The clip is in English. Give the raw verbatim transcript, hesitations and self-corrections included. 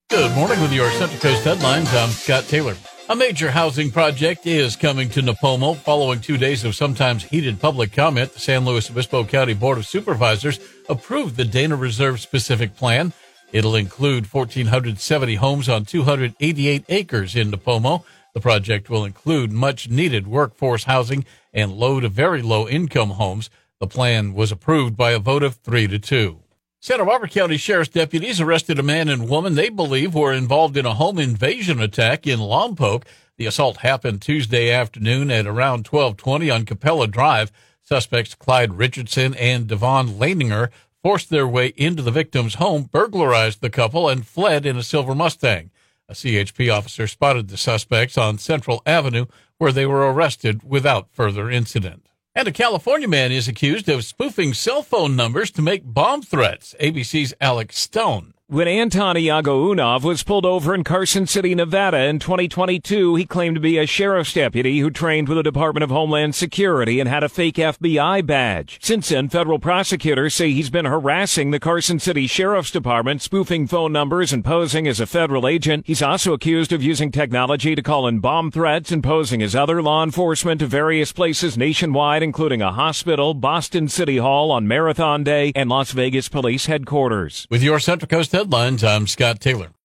Good morning with your Central Coast headlines. I'm Scott Taylor. A major housing project is coming to Nipomo. Following two days of sometimes heated public comment, the San Luis Obispo County Board of Supervisors approved the Dana Reserve specific plan. It'll include one thousand four hundred seventy homes on two hundred eighty-eight acres in Nipomo. The project will include much-needed workforce housing and low to very low-income homes. The plan was approved by a vote of three to two. Santa Barbara County Sheriff's deputies arrested a man and woman they believe were involved in a home invasion attack in Lompoc. The assault happened Tuesday afternoon at around twelve twenty on Capella Drive. Suspects Clyde Richardson and Devon Laninger forced their way into the victim's home, burglarized the couple, and fled in a silver Mustang. A C H P officer spotted the suspects on Central Avenue, where they were arrested without further incident. And a California man is accused of spoofing cell phone numbers to make bomb threats. A B C's Alex Stone. When Anton Iago Unov was pulled over in Carson City, Nevada in twenty twenty-two, he claimed to be a sheriff's deputy who trained with the Department of Homeland Security and had a fake F B I badge. Since then, federal prosecutors say he's been harassing the Carson City Sheriff's Department, spoofing phone numbers and posing as a federal agent. He's also accused of using technology to call in bomb threats and posing as other law enforcement to various places nationwide, including a hospital, Boston City Hall on Marathon Day, and Las Vegas Police Headquarters. With your Central Coast headlines, I'm Scott Taylor.